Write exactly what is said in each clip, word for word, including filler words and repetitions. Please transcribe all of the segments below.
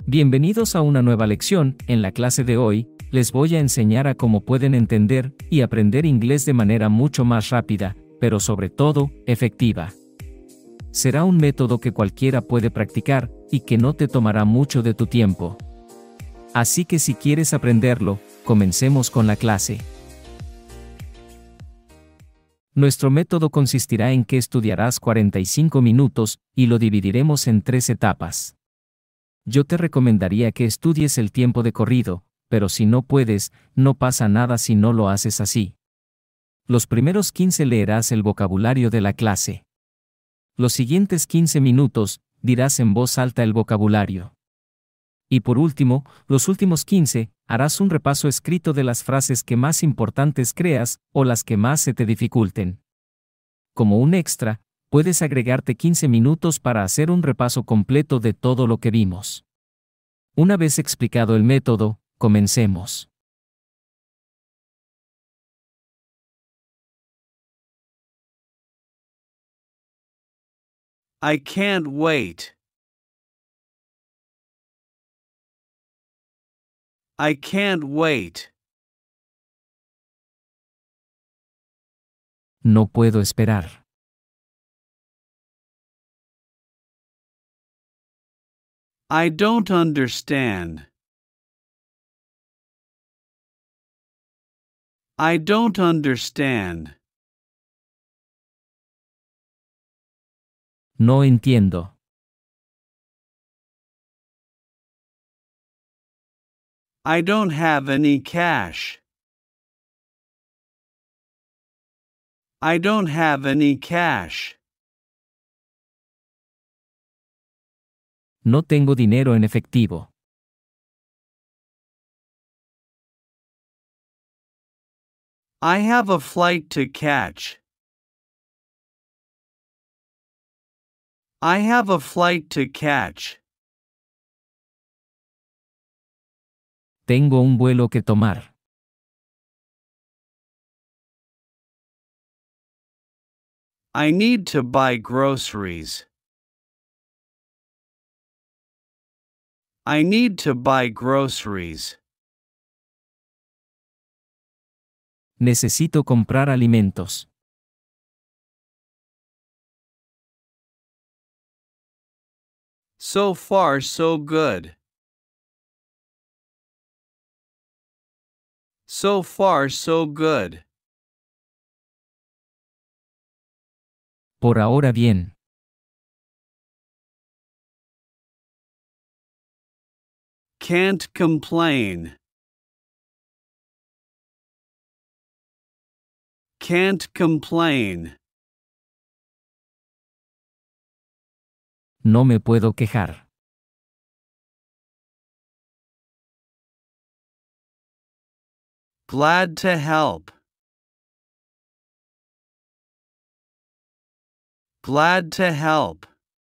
Bienvenidos a una nueva lección. En la clase de hoy, les voy a enseñar a cómo pueden entender y aprender inglés de manera mucho más rápida, pero sobre todo, efectiva. Será un método que cualquiera puede practicar, y que no te tomará mucho de tu tiempo. Así que si quieres aprenderlo, comencemos con la clase. Nuestro método consistirá en que estudiarás cuarenta y cinco minutos, y lo dividiremos en tres etapas. Yo te recomendaría que estudies el tiempo de corrido, pero si no puedes, no pasa nada si no lo haces así. Los primeros quince leerás el vocabulario de la clase. Los siguientes quince minutos, dirás en voz alta el vocabulario. Y por último, los últimos quince, harás un repaso escrito de las frases que más importantes creas, o las que más se te dificulten. Como un extra, puedes agregarte quince minutos para hacer un repaso completo de todo lo que vimos. Una vez explicado el método, comencemos. I can't wait. I can't wait. No puedo esperar. I don't understand. I don't understand. No entiendo. I don't have any cash. I don't have any cash. No tengo dinero en efectivo. I have a flight to catch. I have a flight to catch. Tengo un vuelo que tomar. I need to buy groceries. I need to buy groceries. Necesito comprar alimentos. So far, so good. So far, so good. Por ahora bien. Can't complain. Can't complain. No me puedo quejar. Glad to help. Glad to help.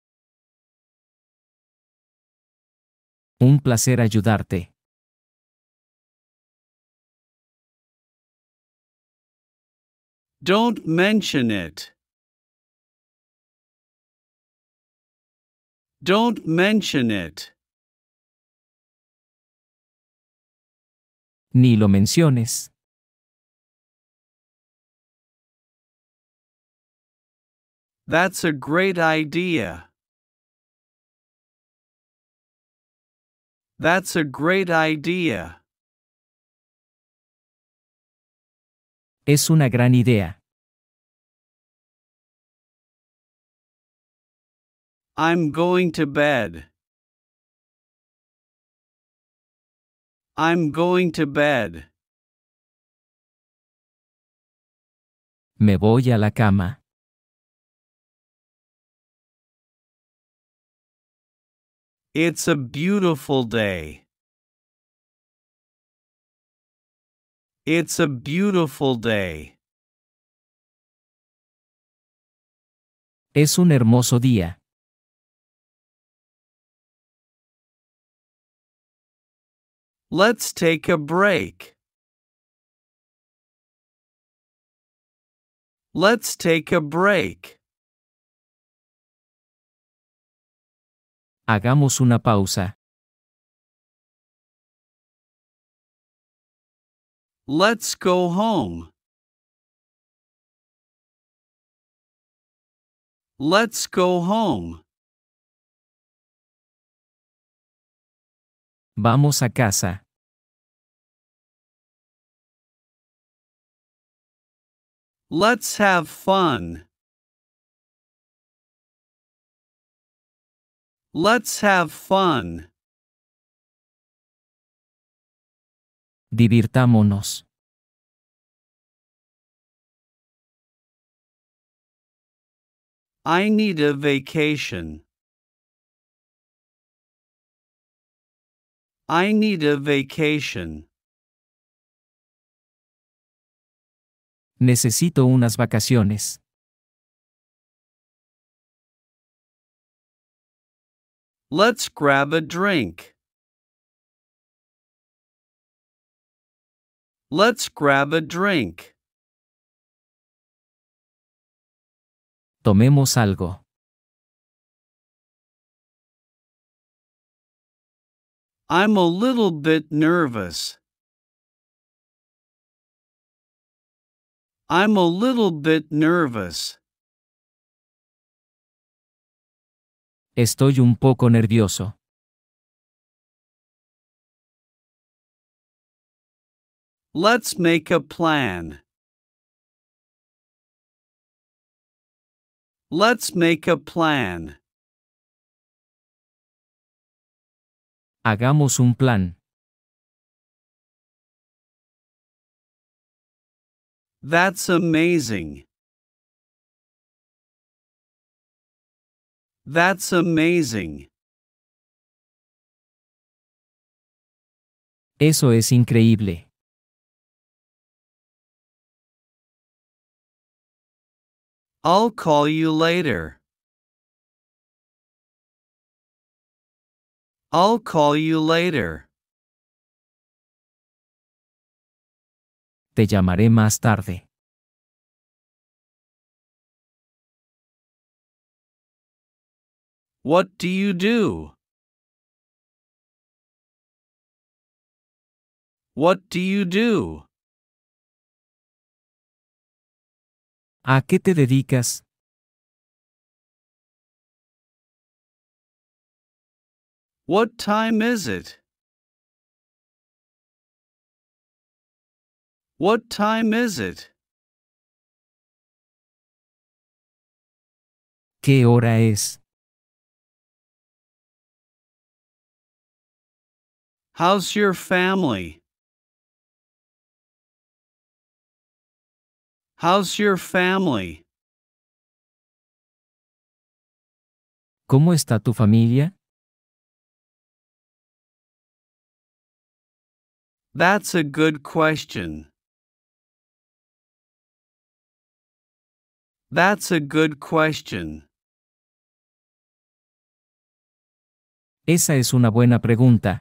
Un placer ayudarte. Don't mention it. Don't mention it. Ni lo menciones. That's a great idea. That's a great idea. Es una gran idea. I'm going to bed. I'm going to bed. Me voy a la cama. It's a beautiful day. It's a beautiful day. Es un hermoso día. Let's take a break. Let's take a break. Hagamos una pausa. Let's go home. Let's go home. Vamos a casa. Let's have fun. Let's have fun. Divirtámonos. I need a vacation. I need a vacation. Necesito unas vacaciones. Let's grab a drink. Let's grab a drink. Tomemos algo. I'm a little bit nervous. I'm a little bit nervous. Estoy un poco nervioso. Let's make a plan. Let's make a plan. Hagamos un plan. That's amazing. That's amazing. Eso es increíble. I'll call you later. I'll call you later. Te llamaré más tarde. What do you do? What do you do? ¿A qué te dedicas? What time is it? What time is it? ¿Qué hora es? How's your family? How's your family? ¿Cómo está tu familia? That's a good question. That's a good question. Esa es una buena pregunta.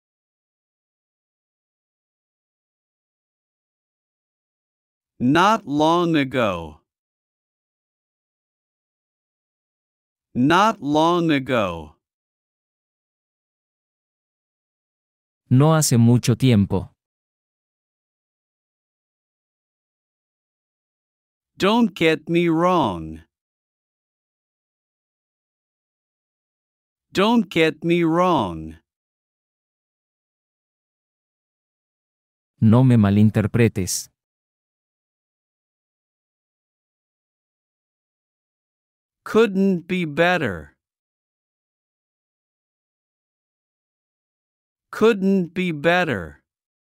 Not long ago. Not long ago. No hace mucho tiempo. Don't get me wrong. Don't get me wrong. No me malinterpretes. Couldn't be better. Couldn't be better.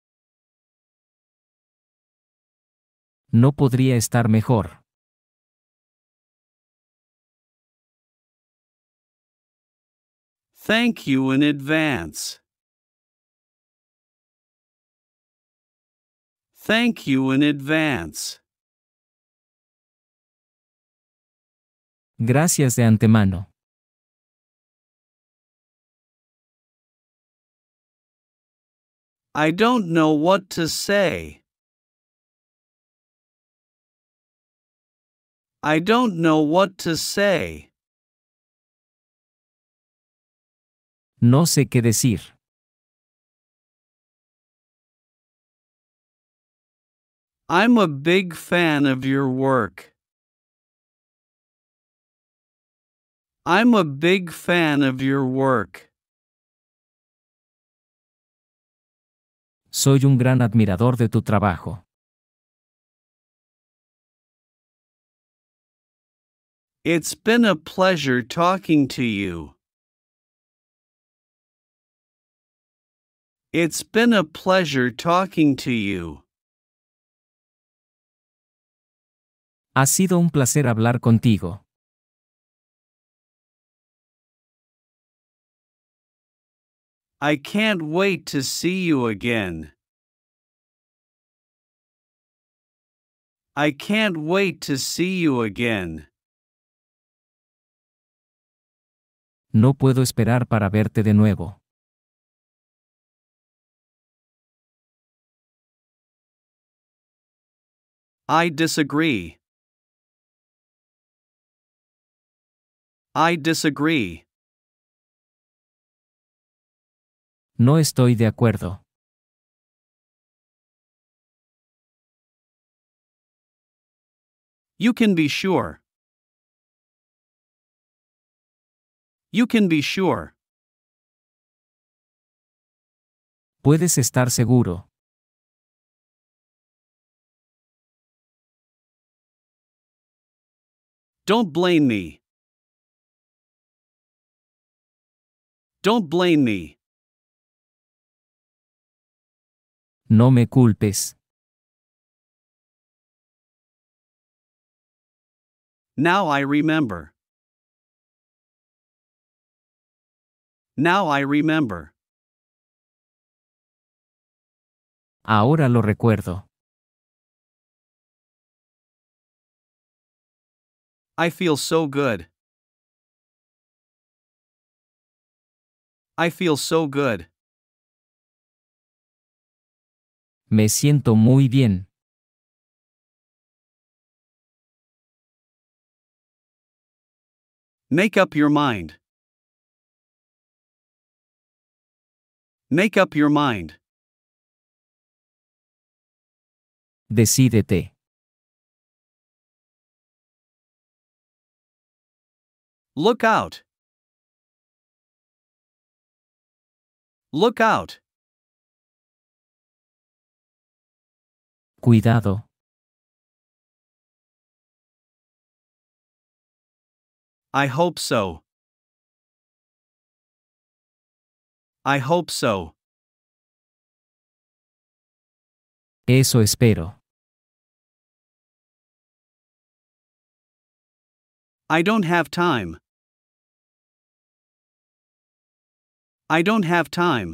No podría estar mejor. Thank you in advance. Thank you in advance. Gracias de antemano. I don't know what to say. I don't know what to say. No sé qué decir. I'm a big fan of your work. I'm a big fan of your work. Soy un gran admirador de tu trabajo. It's been a pleasure talking to you. It's been a pleasure talking to you. Ha sido un placer hablar contigo. I can't wait to see you again. I can't wait to see you again. No puedo esperar para verte de nuevo. I disagree. I disagree. No estoy de acuerdo. You can be sure. You can be sure. Puedes estar seguro. Don't blame me. Don't blame me. No me culpes. Now I remember. Now I remember. Ahora lo recuerdo. I feel so good. I feel so good. Me siento muy bien. Make up your mind. Make up your mind. Decídete. Look out. Look out. Cuidado. I hope so. I hope so. Eso espero. I don't have time. I don't have time.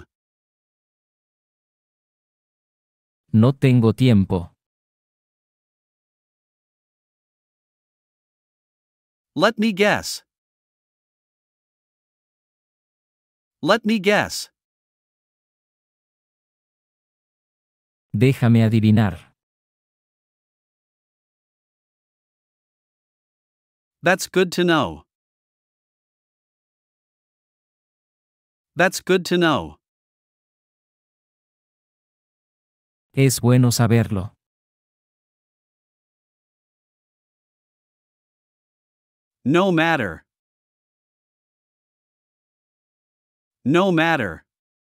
No tengo tiempo. Let me guess. Let me guess. Déjame adivinar. That's good to know. That's good to know. Es bueno saberlo. No matter. No matter.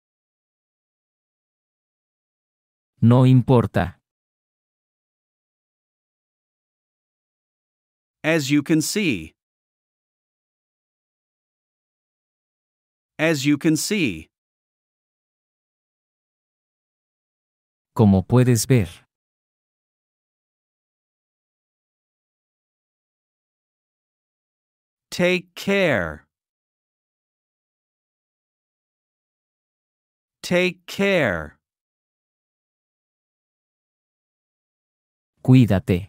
No importa. As you can see. As you can see. Como puedes ver. Take care. Take care. Cuídate.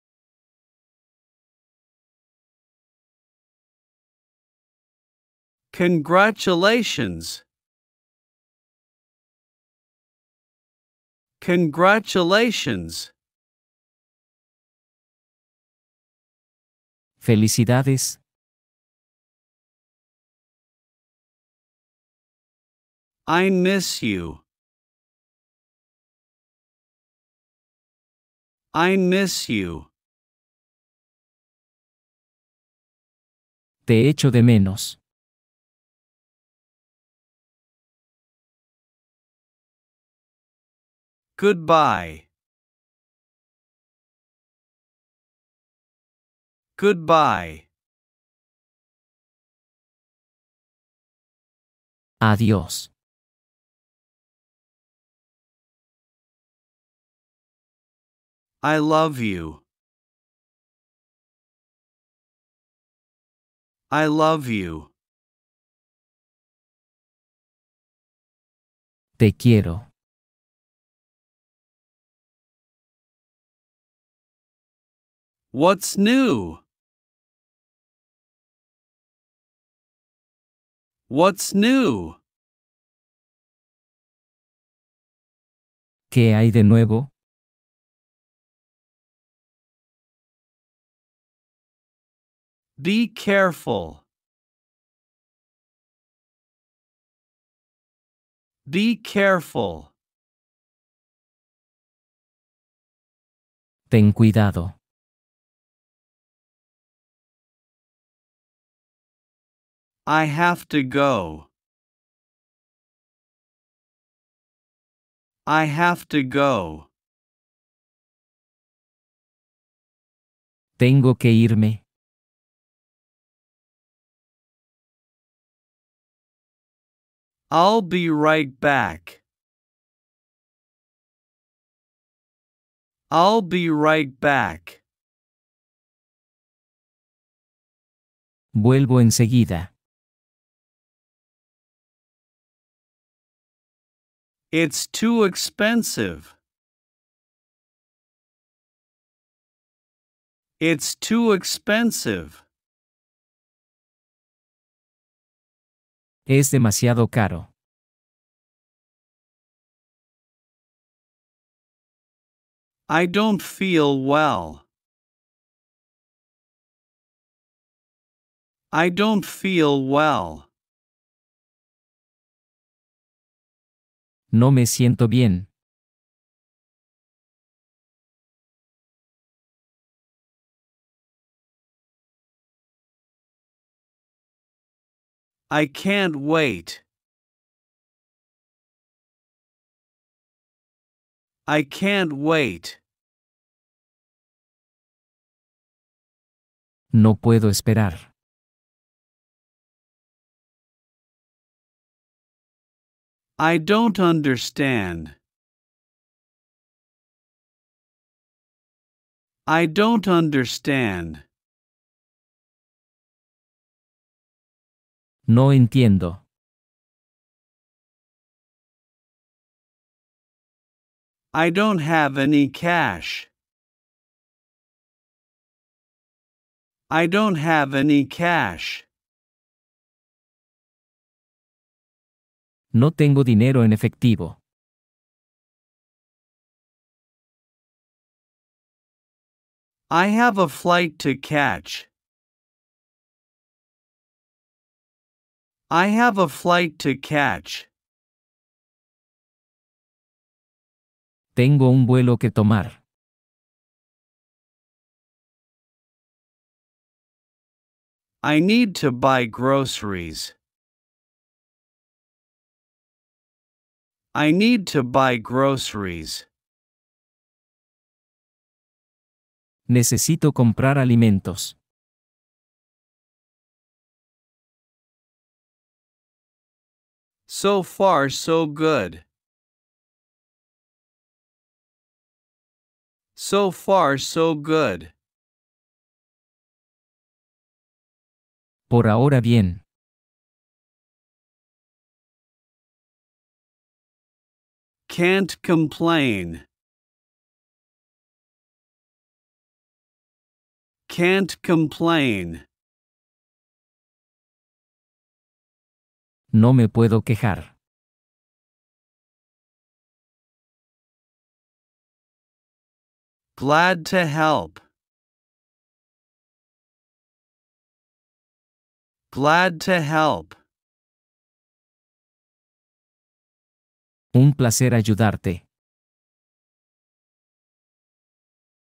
Congratulations. Congratulations. Felicidades. I miss you. I miss you. Te echo de menos. Goodbye. Goodbye. Adiós. I love you. I love you. Te quiero. What's new? What's new? ¿Qué hay de nuevo? Be careful. Be careful. Ten cuidado. I have to go. I have to go. Tengo que irme. I'll be right back. I'll be right back. Vuelvo enseguida. It's too expensive. It's too expensive. Es demasiado caro. I don't feel well. I don't feel well. No me siento bien. I can't wait. I can't wait. No puedo esperar. I don't understand. I don't understand. No entiendo. I don't have any cash. I don't have any cash. No tengo dinero en efectivo. I have a flight to catch. I have a flight to catch. Tengo un vuelo que tomar. I need to buy groceries. I need to buy groceries. Necesito comprar alimentos. So far, so good. So far, so good. Por ahora bien. Can't complain. Can't complain. No me puedo quejar. Glad to help. Glad to help. Un placer ayudarte.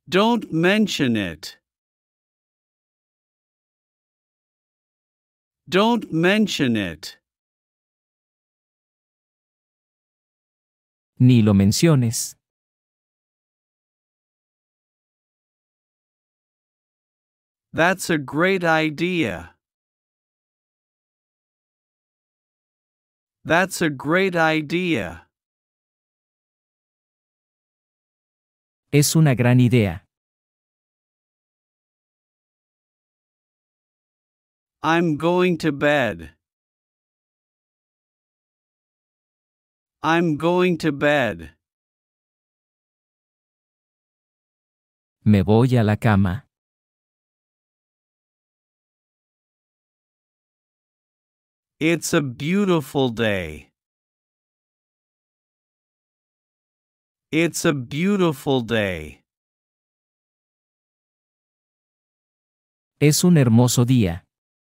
Don't mention it. Don't mention it. Ni lo menciones. That's a great idea. That's a great idea. Es una gran idea. I'm going to bed. I'm going to bed. Me voy a la cama. It's a beautiful day. It's a beautiful day. Es un hermoso día.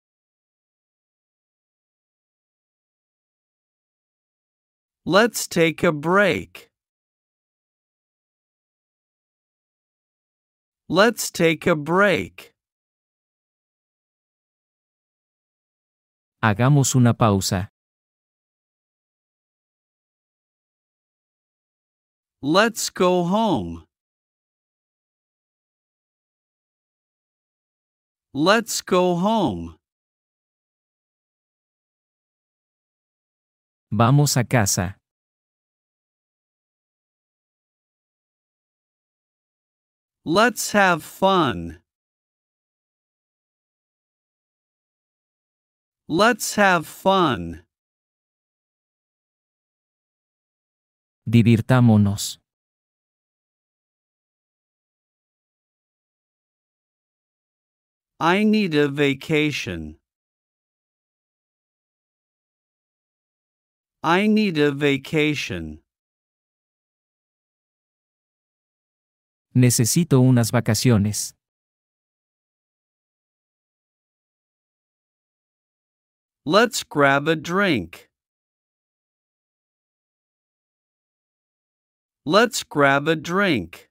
Let's take a break. Let's take a break. Hagamos una pausa. Let's go home. Let's go home. Vamos a casa. Let's have fun. Let's have fun. Divirtámonos. I need a vacation. I need a vacation. Necesito unas vacaciones. Let's grab a drink. Let's grab a drink.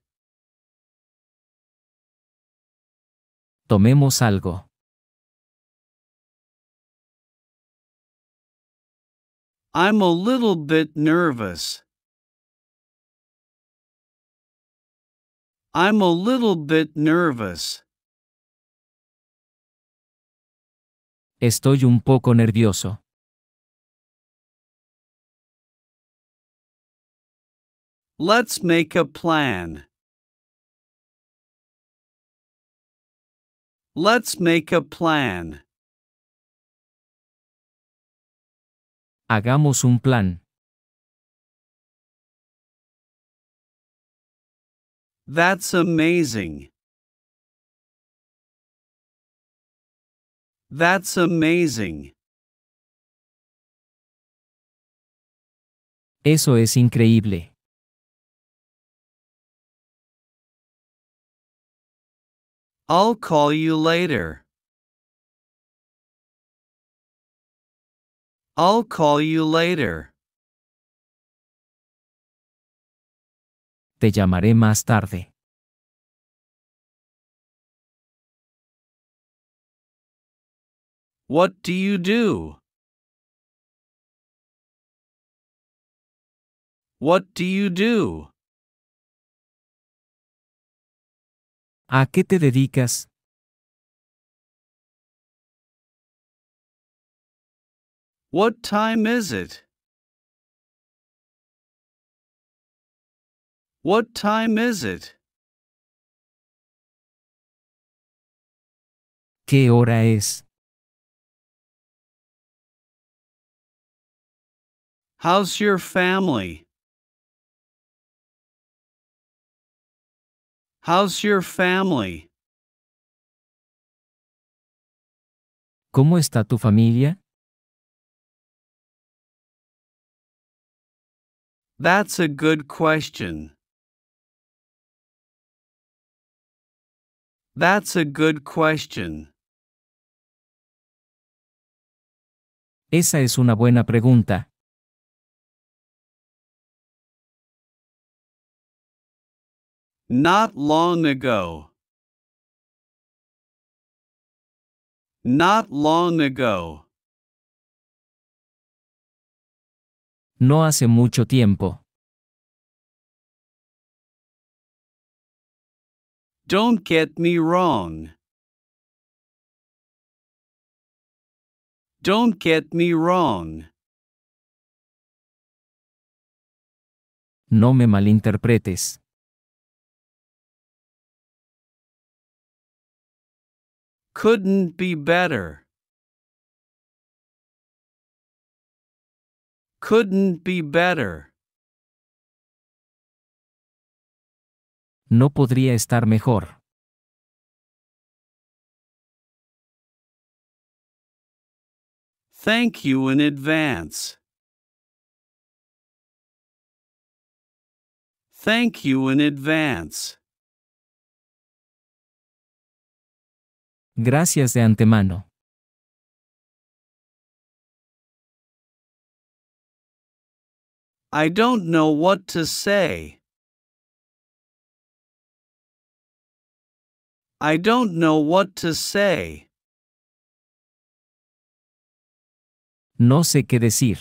Tomemos algo. I'm a little bit nervous. I'm a little bit nervous. Estoy un poco nervioso. Let's make a plan. Let's make a plan. Hagamos un plan. That's amazing. That's amazing. Eso es increíble. I'll call you later. I'll call you later. Te llamaré más tarde. What do you do? What do you do? ¿A qué te dedicas? What time is it? What time is it? ¿Qué hora es? How's your family? How's your family? ¿Cómo está tu familia? That's a good question. That's a good question. Esa es una buena pregunta. Not long ago. Not long ago. No hace mucho tiempo. Don't get me wrong. Don't get me wrong. No me malinterpretes. Couldn't be better. Couldn't be better. No podría estar mejor. Thank you in advance. Thank you in advance. Gracias de antemano. I don't know what to say. I don't know what to say. No sé qué decir.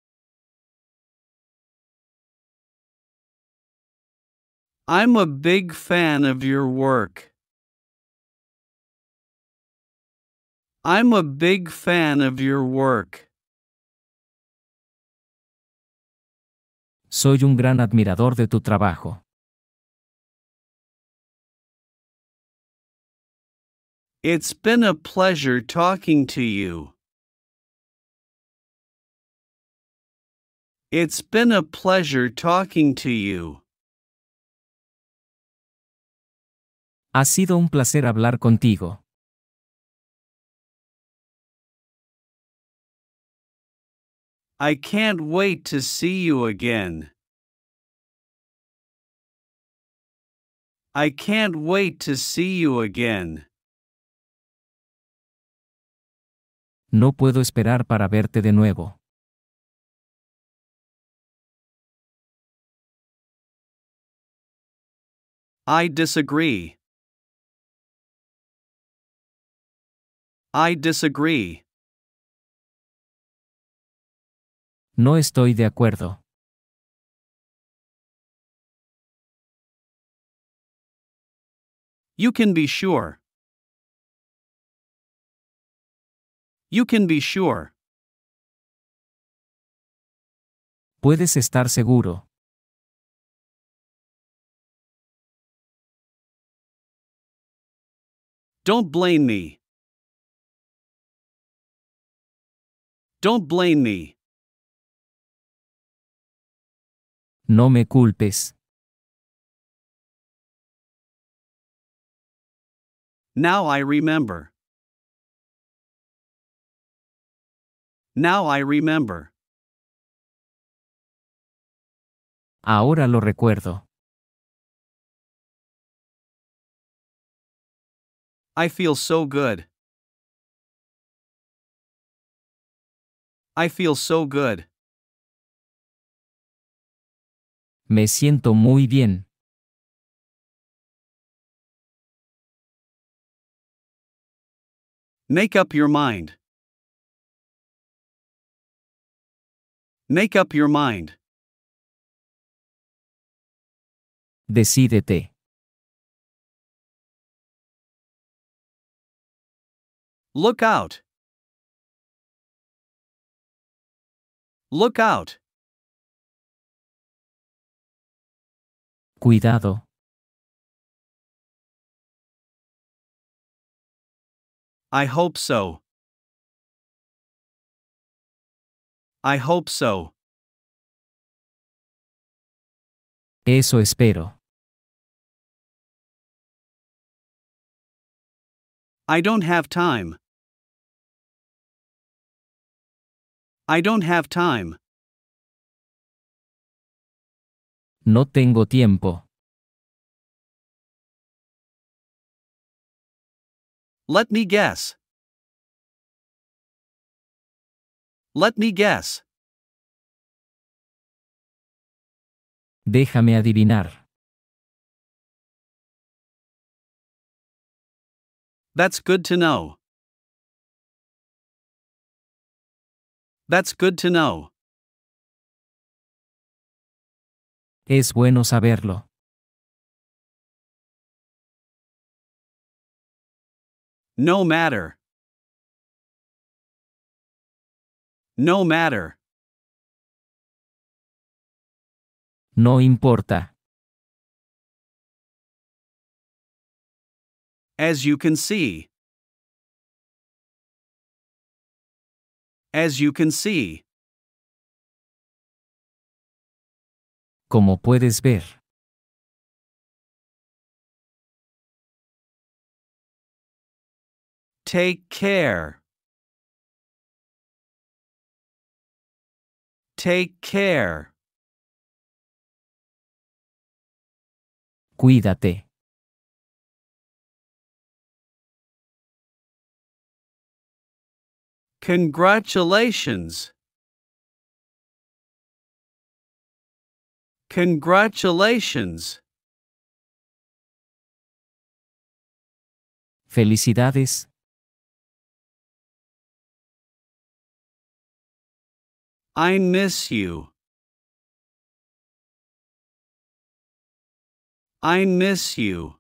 I'm a big fan of your work. I'm a big fan of your work. Soy un gran admirador de tu trabajo. It's been a pleasure talking to you. It's been a pleasure talking to you. Ha sido un placer hablar contigo. I can't wait to see you again. I can't wait to see you again. No puedo esperar para verte de nuevo. I disagree. I disagree. No estoy de acuerdo. You can be sure. You can be sure. Puedes estar seguro. Don't blame me. Don't blame me. No me culpes. Now I remember. Now I remember. Ahora lo recuerdo. I feel so good. I feel so good. Me siento muy bien. Make up your mind. Make up your mind. Decídete. Look out. Look out. Cuidado. I hope so. I hope so. Eso espero. I don't have time. I don't have time. No tengo tiempo. Let me guess. Let me guess. Déjame adivinar. That's good to know. That's good to know. Es bueno saberlo. No matter. No matter. No importa. As you can see. As you can see. Como puedes ver. Take care. Take care. Cuídate. Congratulations. Congratulations. Felicidades. I miss you. I miss you.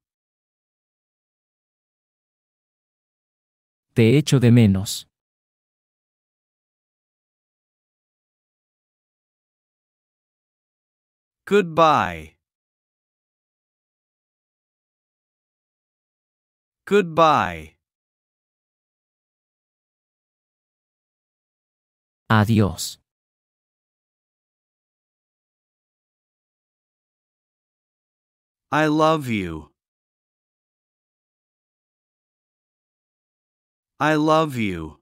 Te echo de menos. Goodbye. Goodbye. Adiós. I love you. I love you.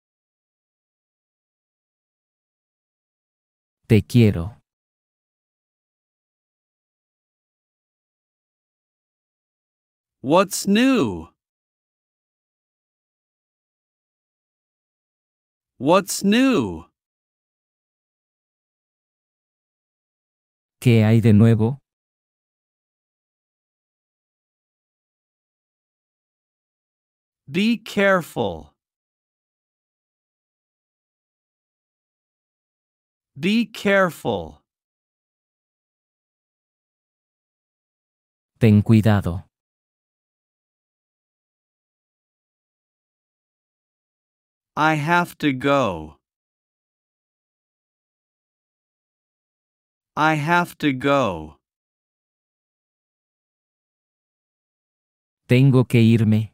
Te quiero. What's new? What's new? ¿Qué hay de nuevo? Be careful. Be careful. Ten cuidado. I have to go. I have to go. Tengo que irme.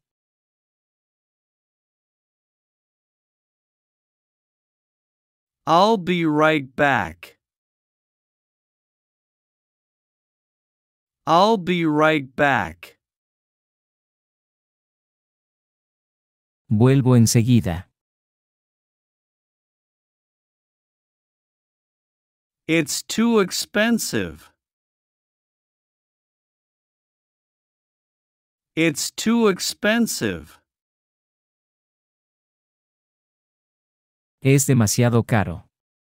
I'll be right back. I'll be right back. Vuelvo enseguida. It's too expensive. It's too expensive. Es demasiado caro.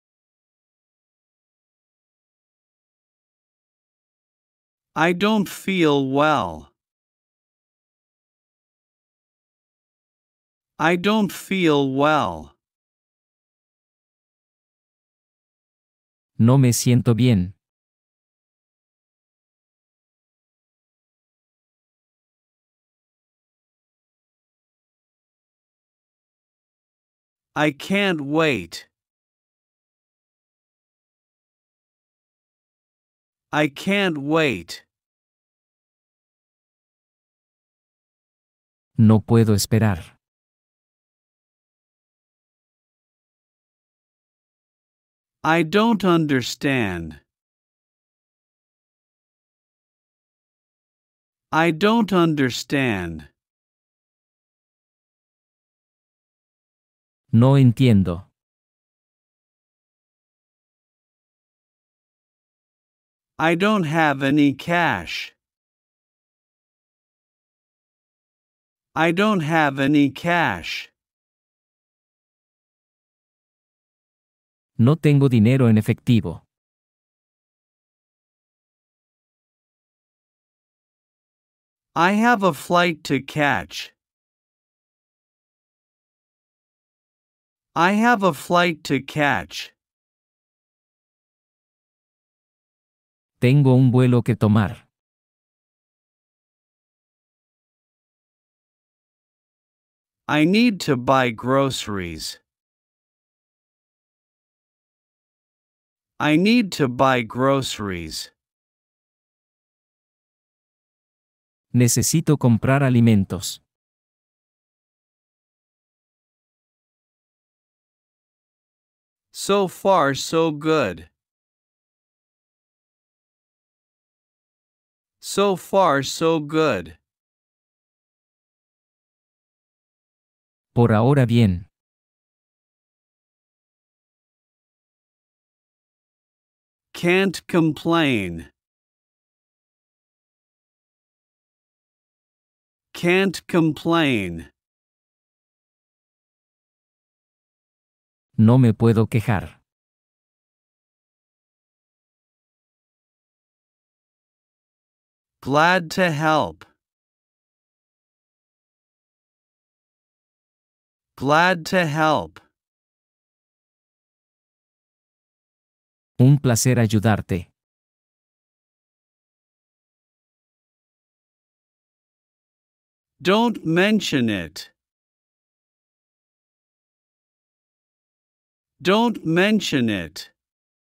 I don't feel well. I don't feel well. No me siento bien. I can't wait. I can't wait. No puedo esperar. I don't understand. I don't understand. No entiendo. I don't have any cash. I don't have any cash. No tengo dinero en efectivo. I have a flight to catch. I have a flight to catch. Tengo un vuelo que tomar. I need to buy groceries. I need to buy groceries. Necesito comprar alimentos. So far, so good. So far, so good. Por ahora bien. Can't complain. Can't complain. No me puedo quejar. Glad to help. Glad to help. Un placer ayudarte. Don't mention it. Don't mention it.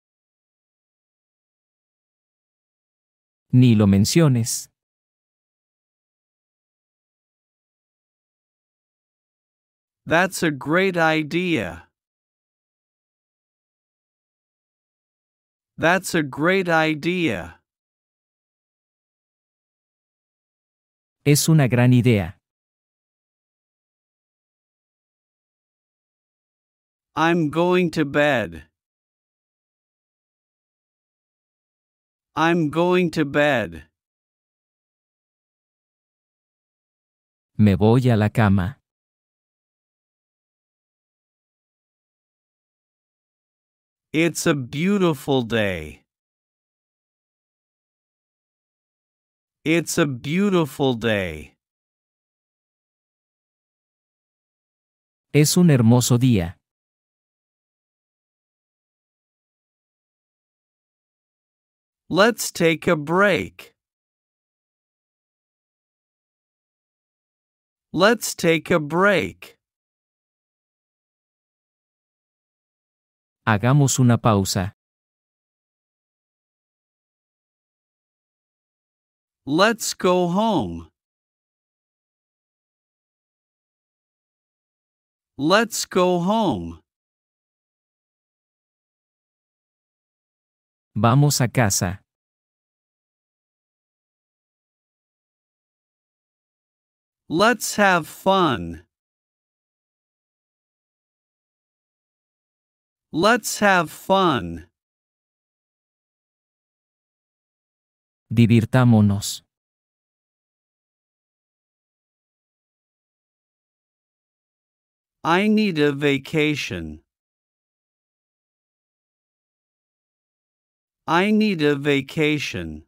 Ni lo menciones. That's a great idea. That's a great idea. Es una gran idea. I'm going to bed. I'm going to bed. Me voy a la cama. It's a beautiful day. It's a beautiful day. Es un hermoso día. Let's take a break. Let's take a break. Hagamos una pausa. Let's go home. Let's go home. Vamos a casa. Let's have fun. Let's have fun. Divirtámonos. I need a vacation. I need a vacation.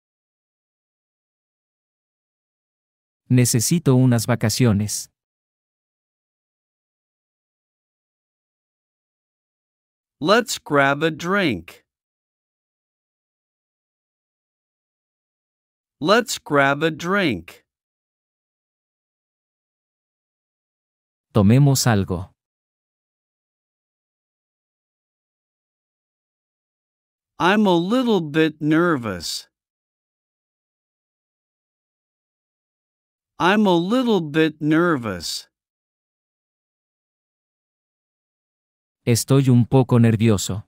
Necesito unas vacaciones. Let's grab a drink. Let's grab a drink. Tomemos algo. I'm a little bit nervous. I'm a little bit nervous. Estoy un poco nervioso.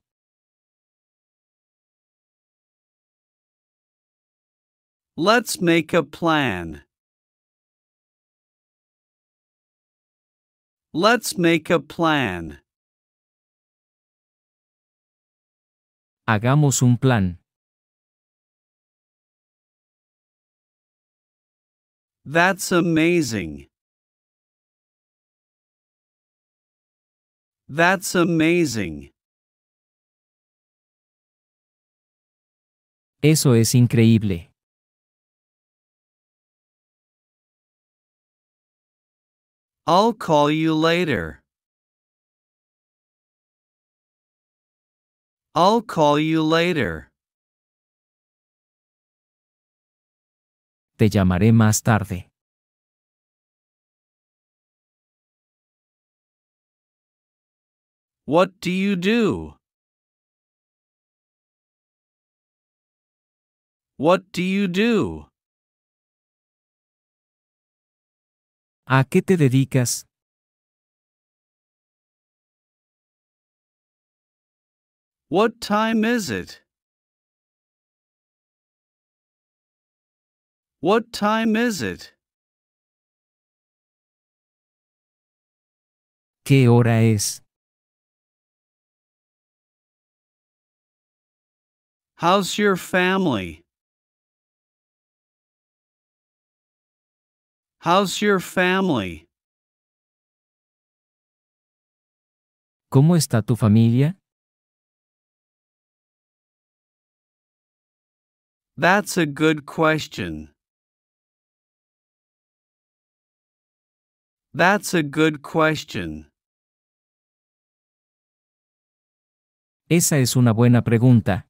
Let's make a plan. Let's make a plan. Hagamos un plan. That's amazing. That's amazing. Eso es increíble. I'll call you later. I'll call you later. Te llamaré más tarde. What do you do? What do you do? ¿A qué te dedicas? What time is it? What time is it? ¿Qué hora es? How's your family? How's your family? ¿Cómo está tu familia? That's a good question. That's a good question. Esa es una buena pregunta.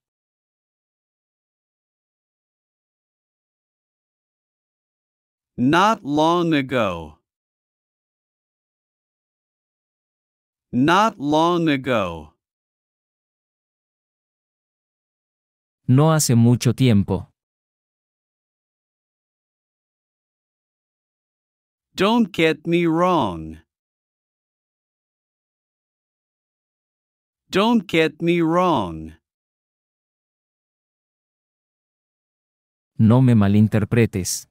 Not long ago. Not long ago. No hace mucho tiempo. Don't get me wrong. Don't get me wrong. No me malinterpretes.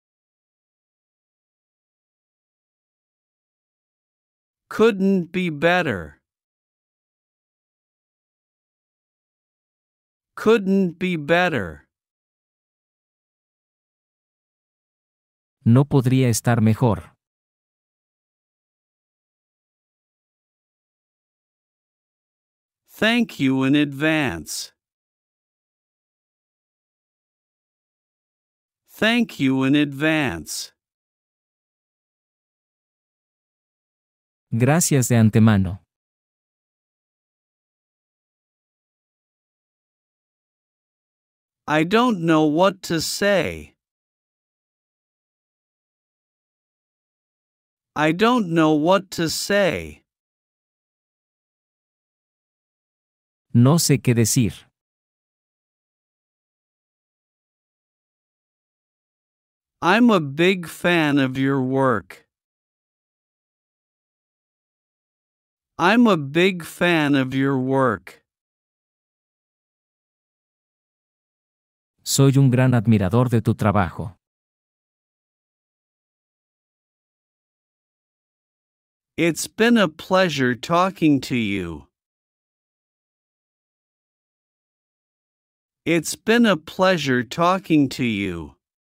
Couldn't be better. Couldn't be better. No podría estar mejor. Thank you in advance. Thank you in advance. Gracias de antemano. I don't know what to say. I don't know what to say. No sé qué decir. I'm a big fan of your work. I'm a big fan of your work. Soy un gran admirador de tu trabajo. It's been a pleasure talking to you. It's been a pleasure talking to you.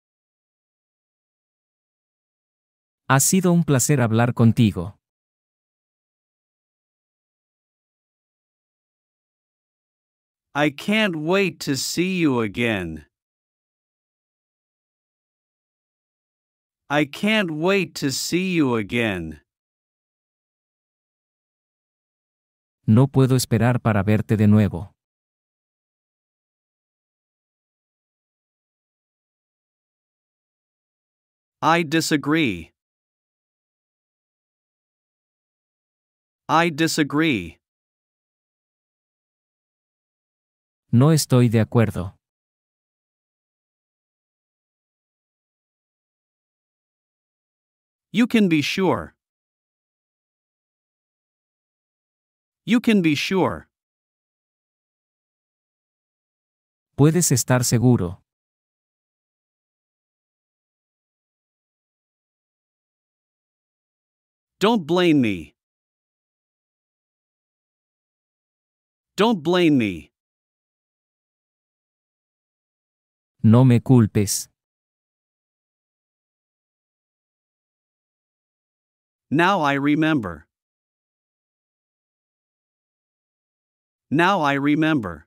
Ha sido un placer hablar contigo. I can't wait to see you again. I can't wait to see you again. No puedo esperar para verte de nuevo. I disagree. I disagree. No estoy de acuerdo. You can be sure. You can be sure. Puedes estar seguro. Don't blame me. Don't blame me. No me culpes. Now I remember. Now I remember.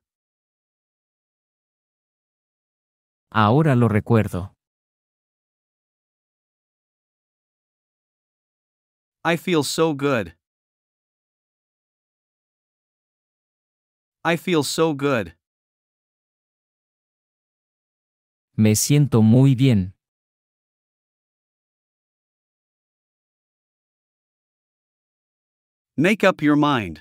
Ahora lo recuerdo. I feel so good. I feel so good. Me siento muy bien. Make up your mind.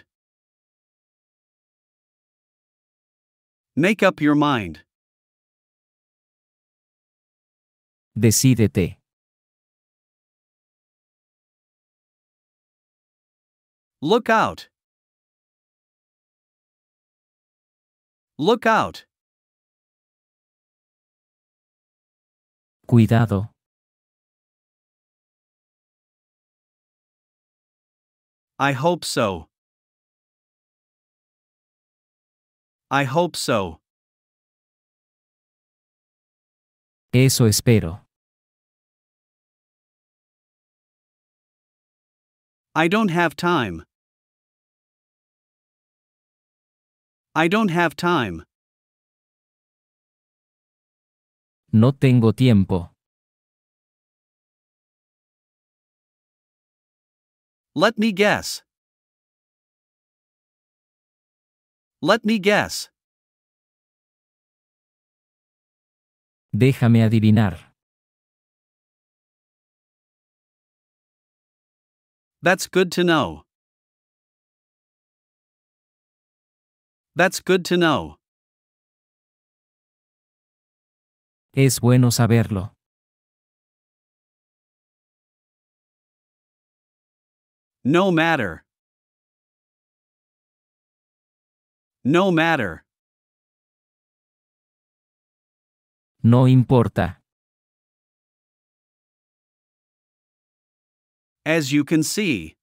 Make up your mind. Decídete. Look out. Look out. Cuidado. I hope so. I hope so. Eso espero. I don't have time. I don't have time. No tengo tiempo. Let me guess. Let me guess. Déjame adivinar. That's good to know. That's good to know. Es bueno saberlo. No matter. No matter. No importa. As you can see.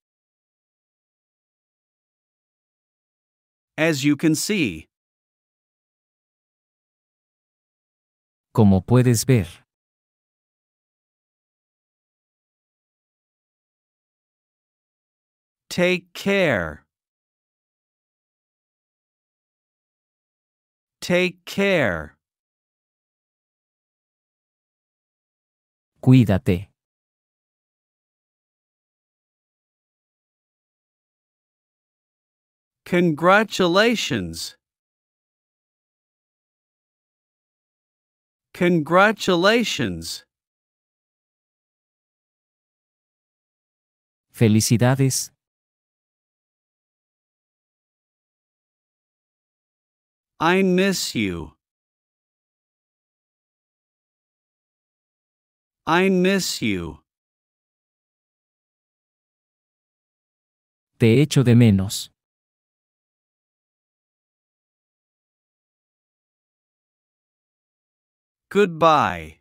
As you can see. Como puedes ver. Take care. Take care. Cuídate. Congratulations. Congratulations. Felicidades. I miss you. I miss you. Te echo de menos. Goodbye.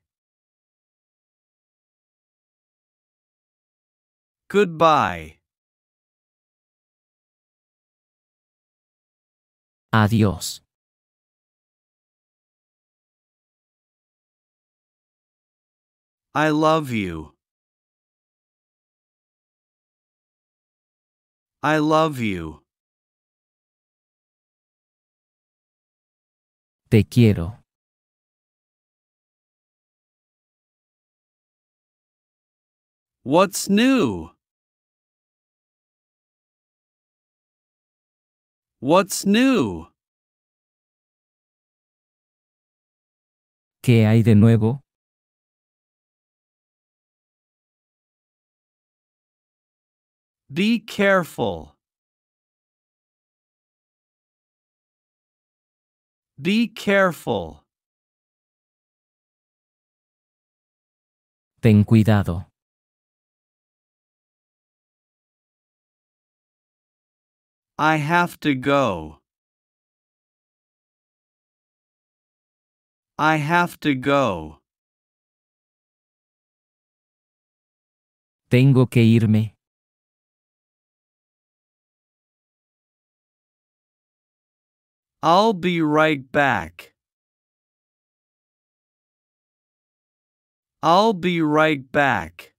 Goodbye. Adiós. I love you. I love you. Te quiero. What's new? What's new? ¿Qué hay de nuevo? Be careful. Be careful. Ten cuidado. I have to go. I have to go. Tengo que irme. I'll be right back. I'll be right back.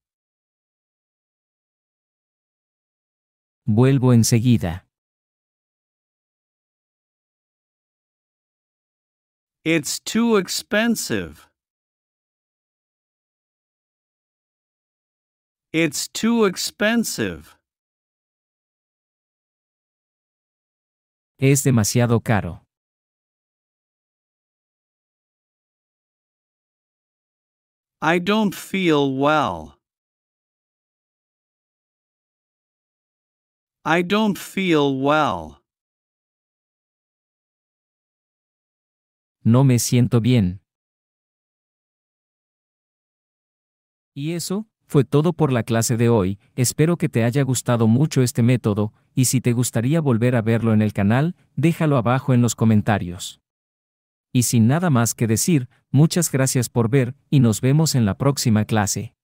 Vuelvo enseguida. It's too expensive. It's too expensive. Es demasiado caro. I don't feel well. I don't feel well. No me siento bien. Y eso fue todo por la clase de hoy. Espero que te haya gustado mucho este método, y si te gustaría volver a verlo en el canal, déjalo abajo en los comentarios. Y sin nada más que decir, muchas gracias por ver, y nos vemos en la próxima clase.